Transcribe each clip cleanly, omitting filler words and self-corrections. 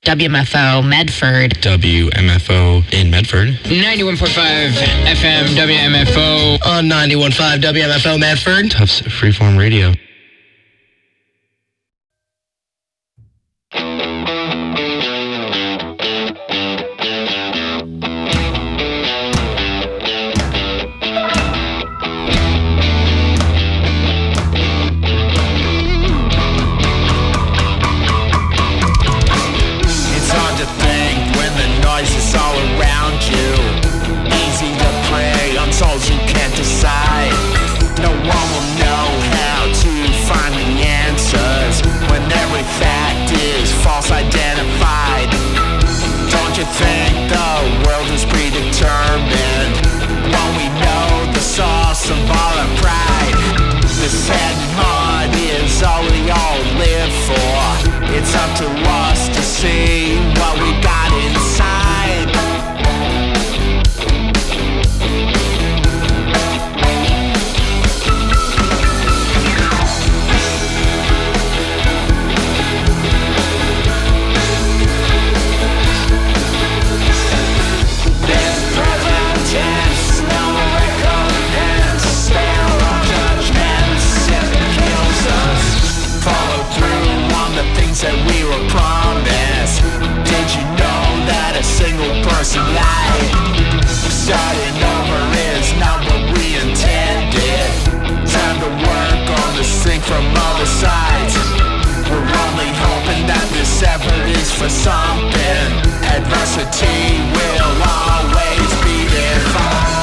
WMFO Medford. WMFO in Medford. 91.5 FM WMFO. On 91.5 WMFO Medford. Tufts Freeform Radio. Souls you can't decide. No one will know how to find the answers when every fact is false identified. Don't you think the world is predetermined? Won't we know the source of all our pride? This head and heart is all we all live for. It's up to us to see what we got inside. That we were promised. Did you know that a single person lied? Starting over is not what we intended. Time to work on this thing from other sides. We're only hoping that this effort is for something. Adversity will always be defined.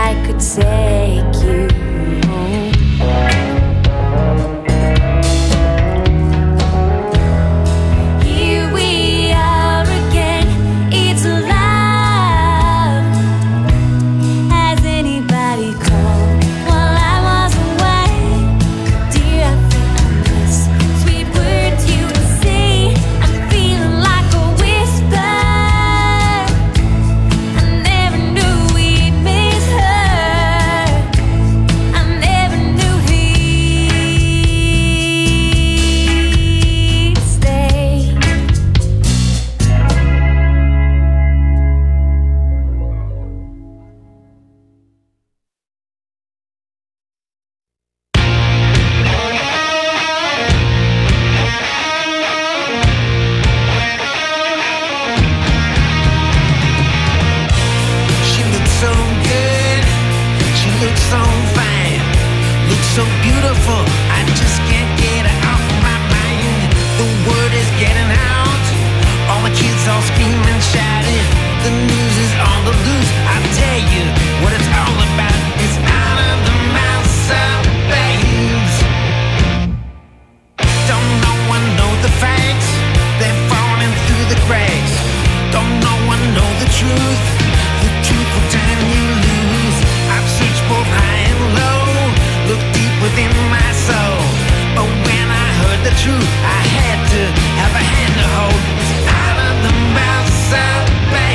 I could take you home. Here we are again, it's love. Has anybody called while I was away? Dear, I think I miss sweet words you would say. I'm feeling like a whisper. I never knew we'd miss her. I never knew he'd stay. She looks so good, she looks so fine, looks so beautiful, I just can't get her off my mind. The word is getting out, all the kids all screaming, shouting, the news is on the loose. I tell you what it's all about, it's out of the mouths of babes. Don't no one know the facts, they're falling through the cracks. Don't no one know the truth will turn you loose. I've searched both high and low, looked deep within my soul, but when I heard the truth, I had to have a hand to hold. It's out of the mouths of babes.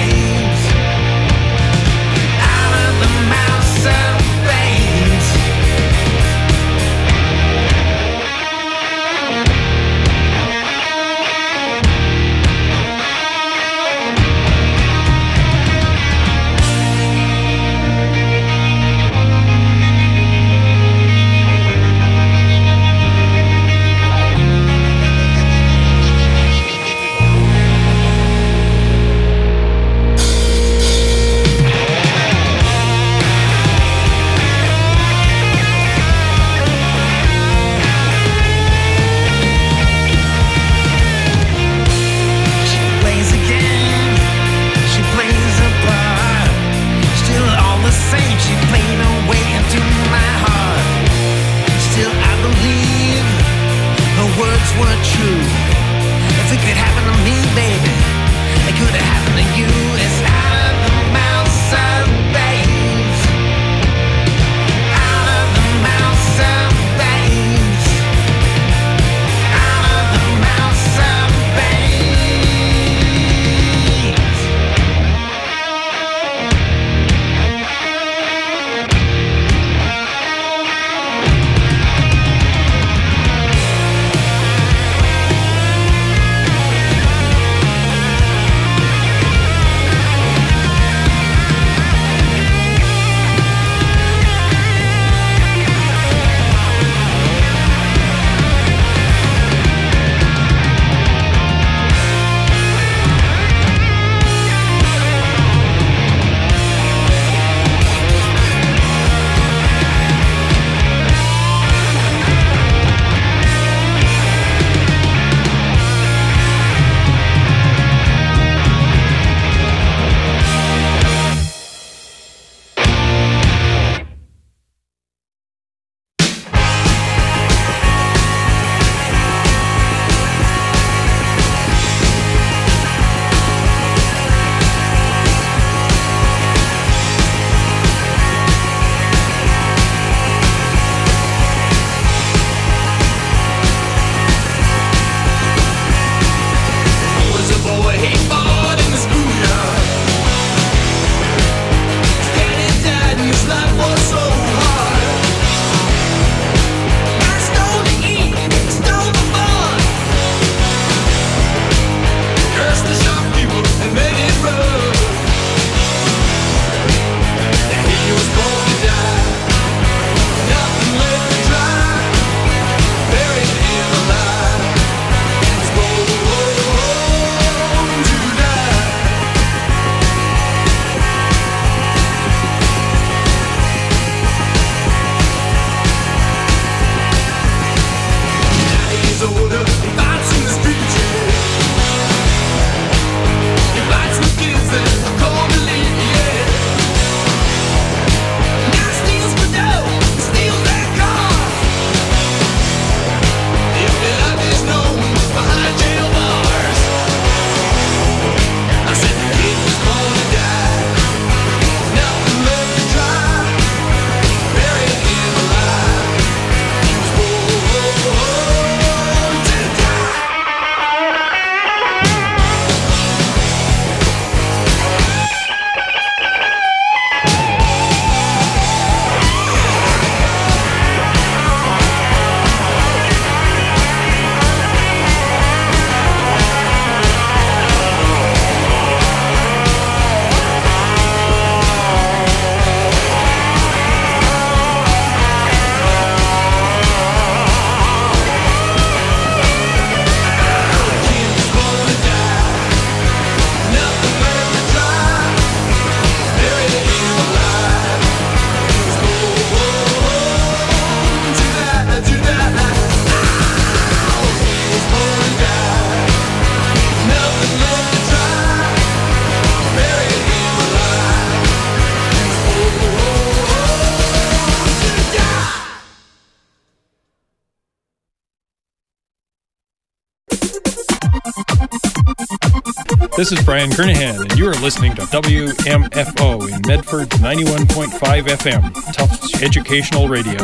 This is Brian Kernahan, and you are listening to WMFO in Medford's 91.5 FM, Tufts Educational Radio.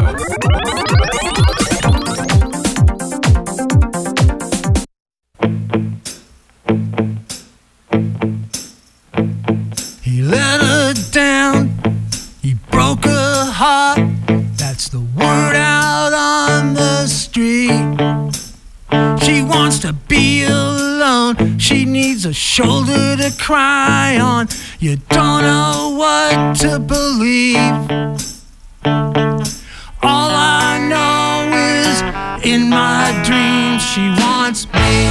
He let her down, he broke her heart. That's the word out on the street. She wants to be alone, she needs a shoulder to cry on. You don't know what to believe. All I know is in my dreams she wants me.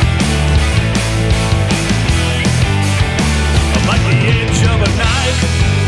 Like the edge of a knife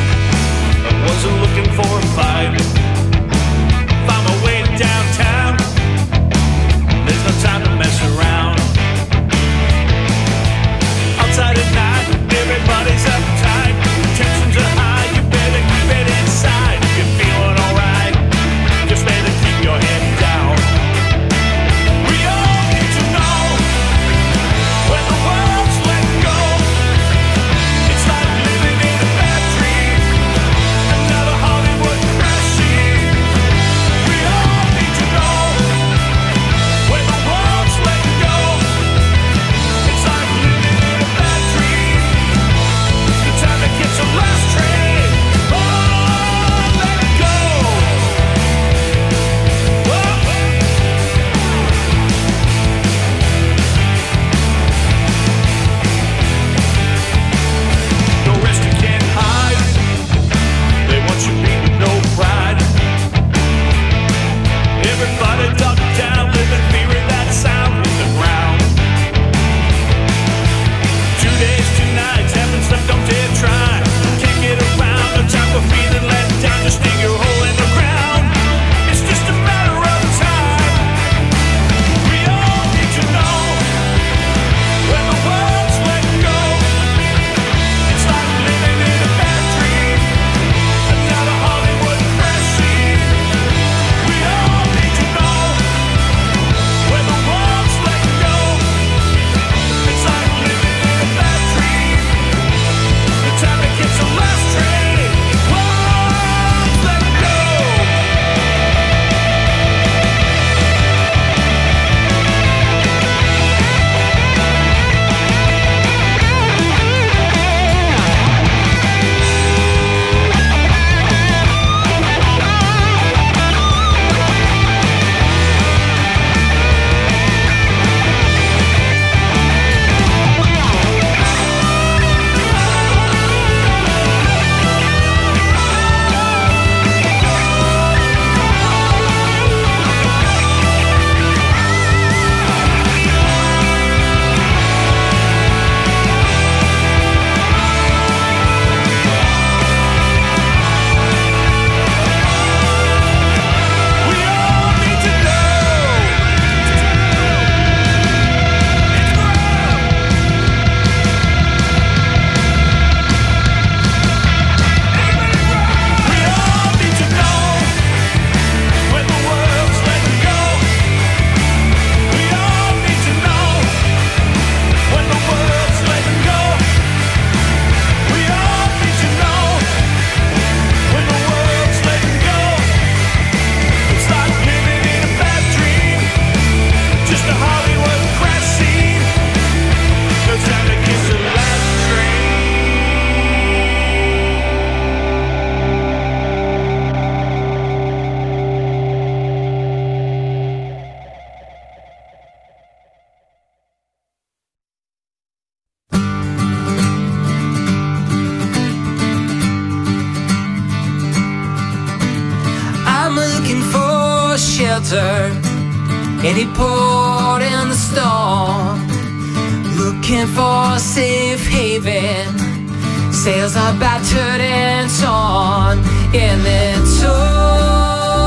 shelter, any port in the storm, looking for a safe haven. Sails are battered and torn in their tour.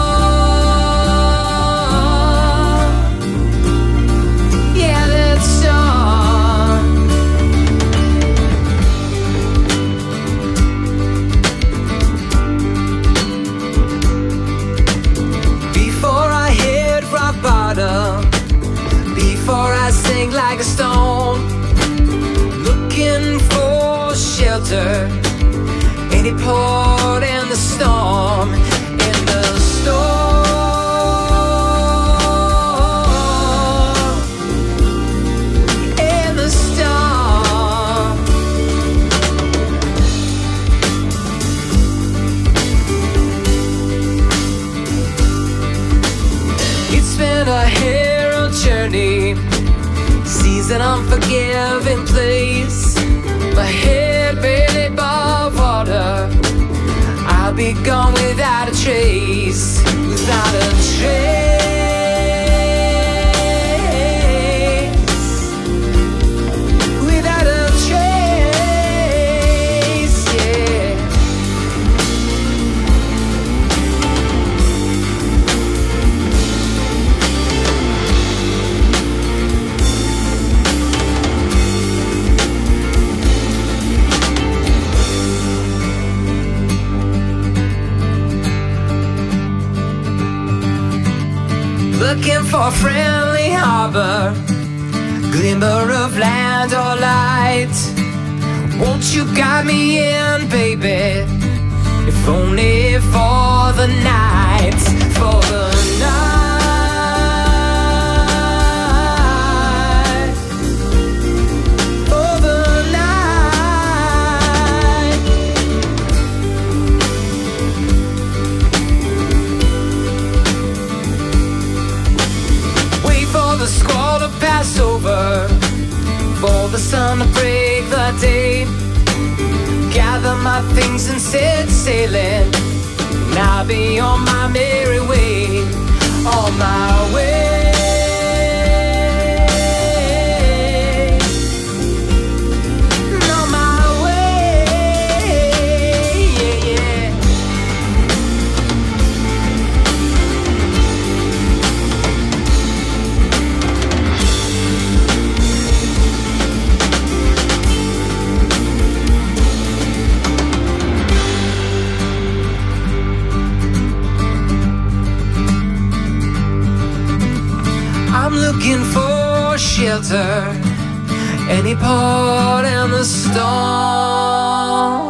Yeah, that's torn. Before I hit rock bottom, before I sink like a stone, looking for shelter, any port in the storm, in the storm, in the storm. It's been a hero journey, seas an unforgiving place. My head barely above water, I'll be gone without a trace, without a trace, without a trace, yeah. Looking for a friendly harbor, glimmer of land or light. Won't you guide me in, baby? If only for the night, for the night, for the night. Wait for the squall to pass over, for the sun to break the day. Gather my things and set sailing, and I'll be on my merry way, on my way. On my way, yeah, yeah. I'm looking for shelter, any port in the storm.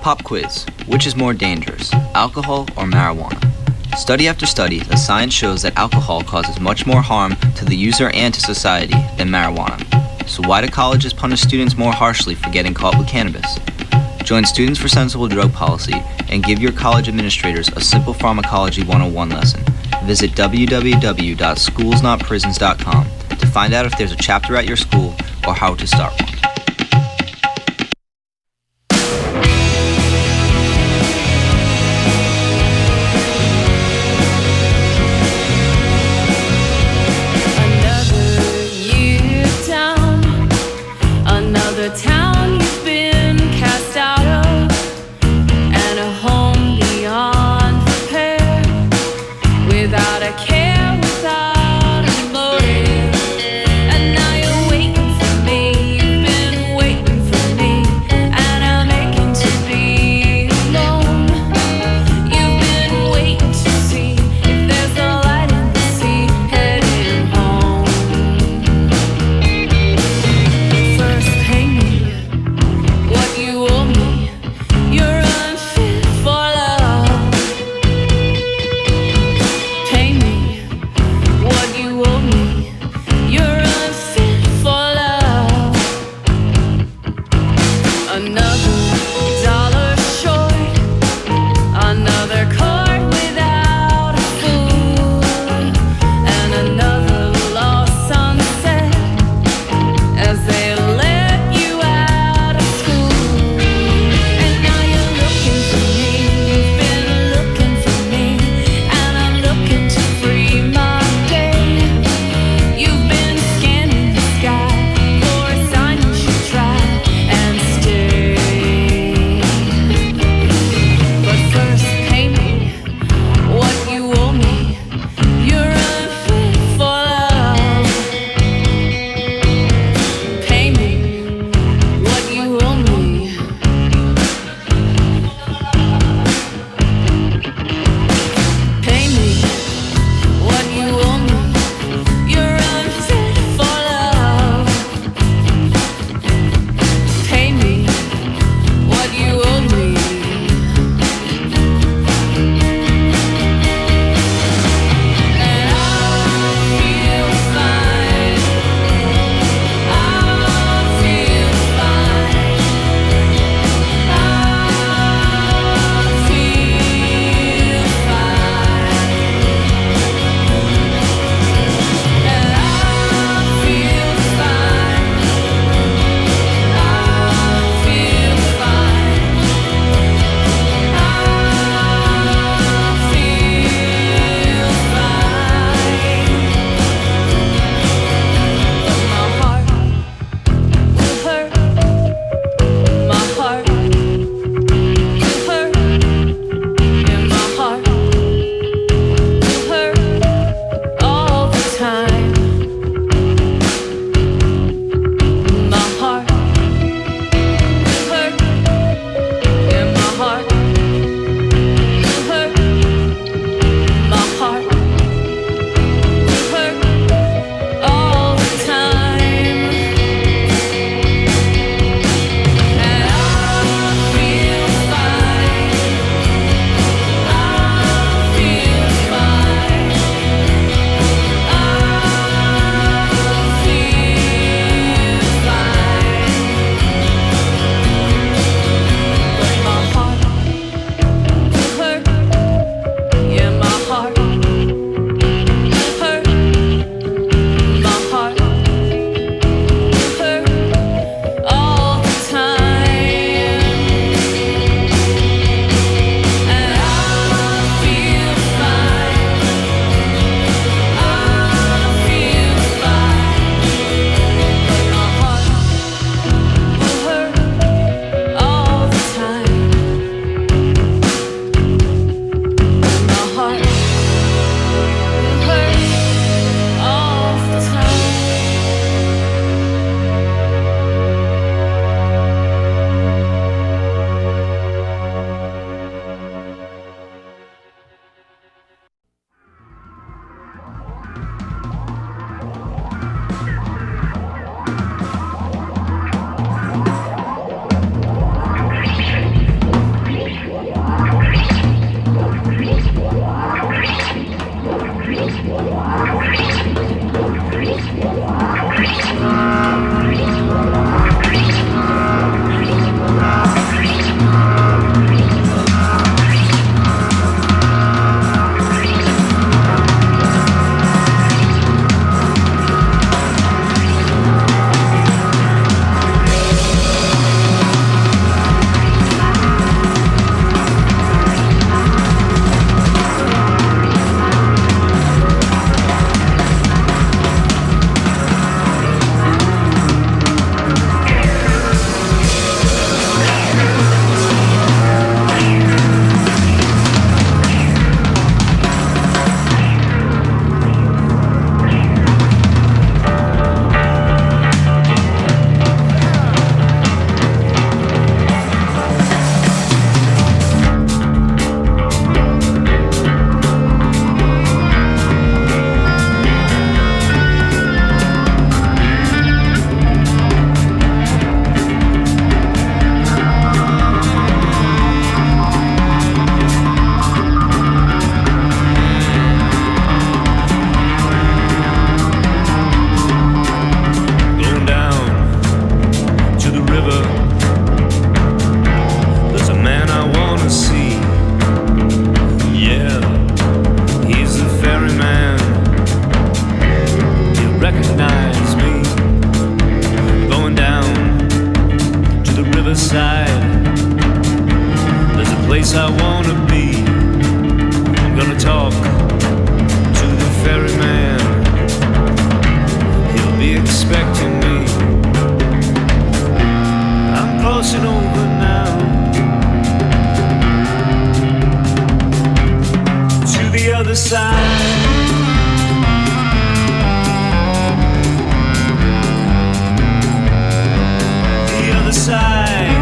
Pop quiz. Which is more dangerous, alcohol or marijuana? Study after study, the science shows that alcohol causes much more harm to the user and to society than marijuana. So why do colleges punish students more harshly for getting caught with cannabis? Join Students for Sensible Drug Policy and give your college administrators a simple pharmacology 101 lesson. Visit www.schoolsnotprisons.com to find out if there's a chapter at your school or how to start one. Town you've been cast out of, and a home beyond repair, without a care, without a motive, and now you're waiting for me. You've I wanna be. I'm gonna talk to the ferryman. He'll be expecting me. I'm crossing over now to the other side. The other side.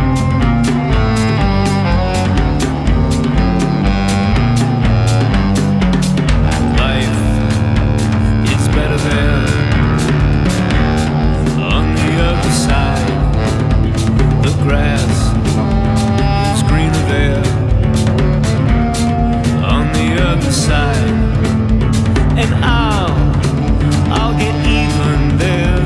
Grass is greener there on the other side, and I'll get even there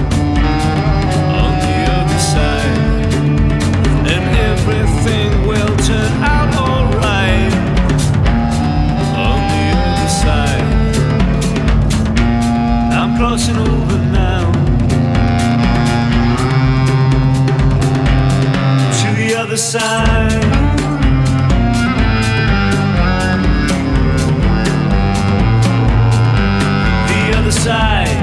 on the other side, and everything will turn out alright on the other side. I'm crossing over now. The other side. The other side.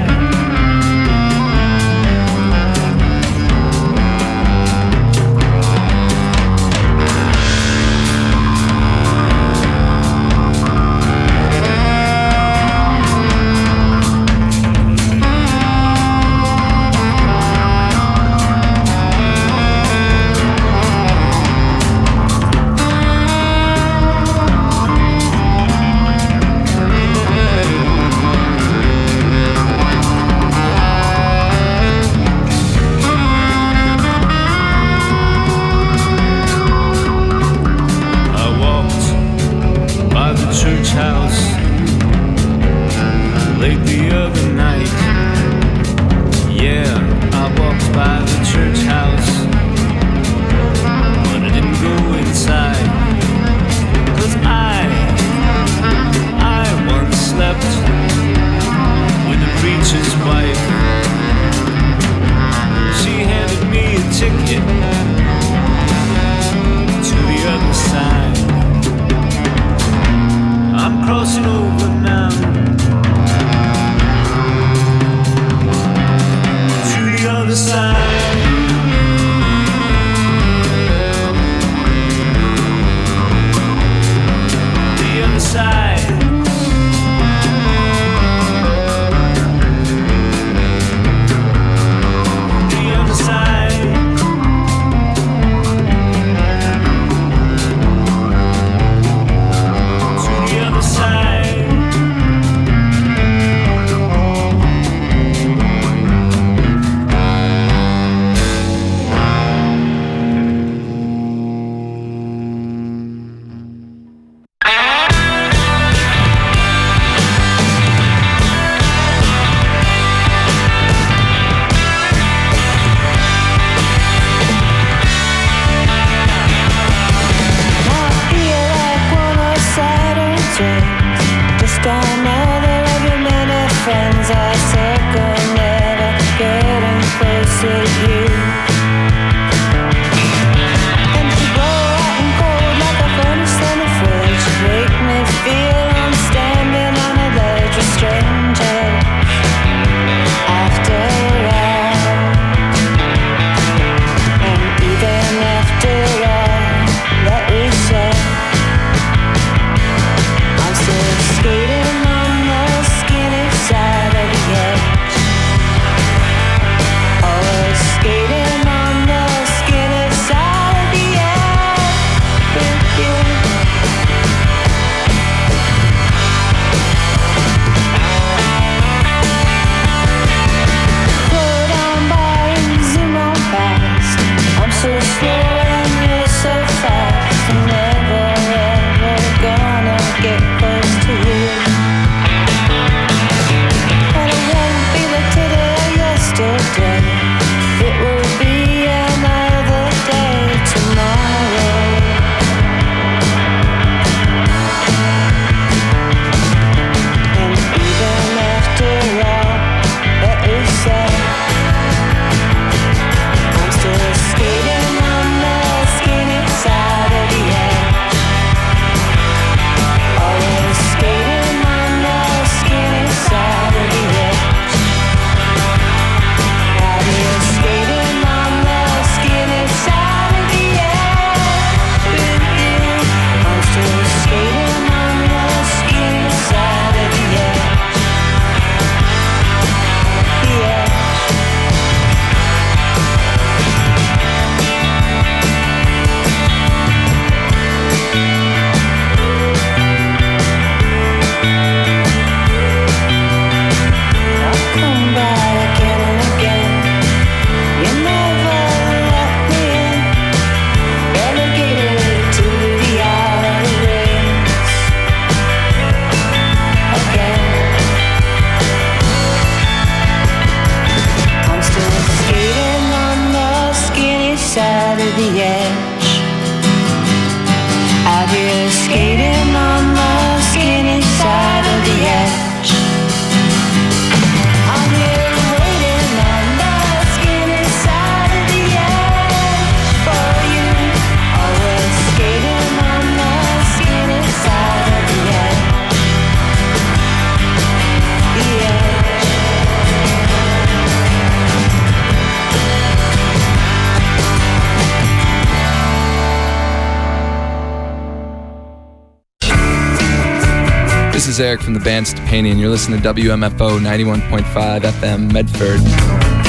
Skating of the edge. Out here skating on the skinny side of the edge. I'm here waiting on the skinny side of the edge for you. Always skating on the skinny side of the edge. The edge. This is Eric from the band Stupani, and you're listening to WMFO 91.5 FM Medford.